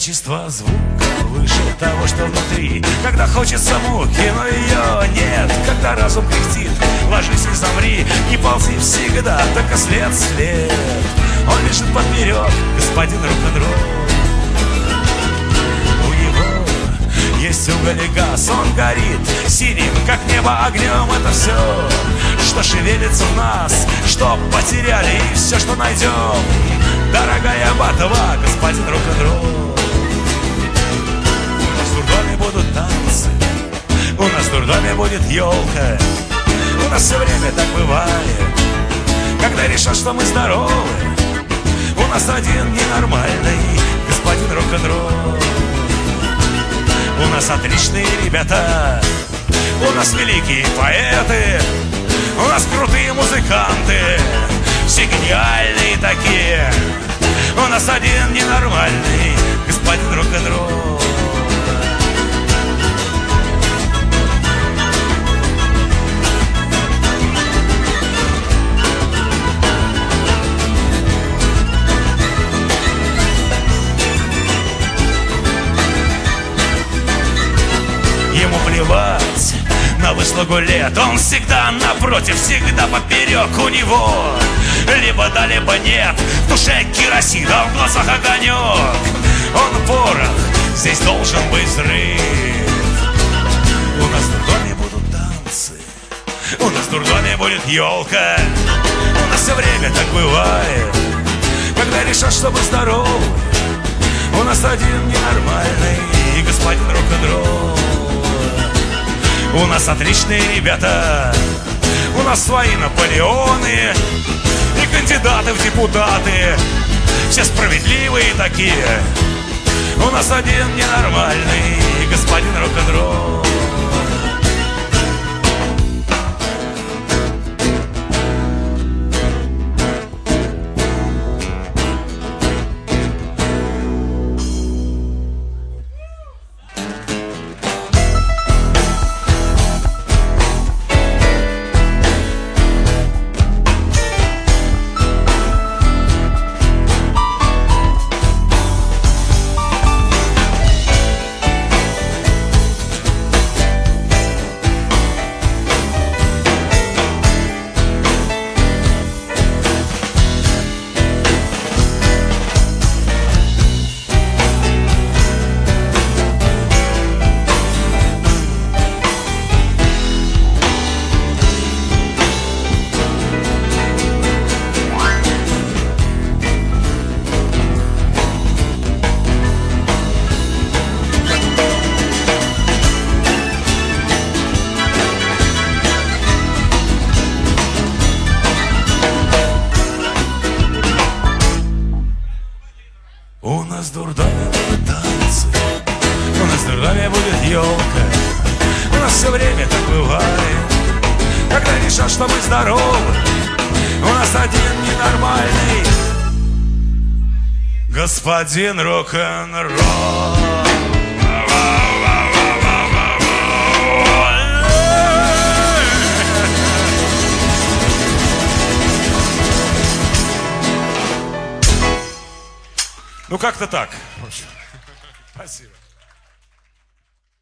качество звука выше того, что внутри. Когда хочется муки, но ее нет. Когда разум кряхтит, ложись и замри. Не ползи всегда, только след, след. Он лежит поперек, господин рок-н-ролл. У него есть уголь и газ, он горит синим, как небо, огнем. Это все, что шевелится в нас, что потеряли, и все, что найдем. Дорогая Батова, господин рок-н-ролл. У нас в дурдоме будут танцы, у нас в дурдоме будет елка. У нас все время так бывает, когда решат, что мы здоровы. У нас один ненормальный господин рок-н-ролл. У нас отличные ребята, у нас великие поэты, у нас крутые музыканты, все гениальные такие. У нас один ненормальный господин рок-н-ролл. Ему плевать на выслугу лет, он всегда напротив, всегда поперек. У него либо да, либо нет, в душе керосин, а в глазах огонек. Он порох, здесь должен быть взрыв. У нас в дурдоме будут танцы, у нас в дурдоме будет елка. У нас все время так бывает, когда решат, что мы здоровы. У нас один ненормальный господин рок-н-ролл. У нас отличные ребята, у нас свои Наполеоны и кандидаты в депутаты, все справедливые такие. У нас один ненормальный господин рок-н-ролл. У нас в дурдоме будут танцы, у нас в дурдоме будет елка. У нас все время так бывает, когда решат, что мы здоровы. У нас один ненормальный господин рок-н-ролл. Ну как-то так. Спасибо.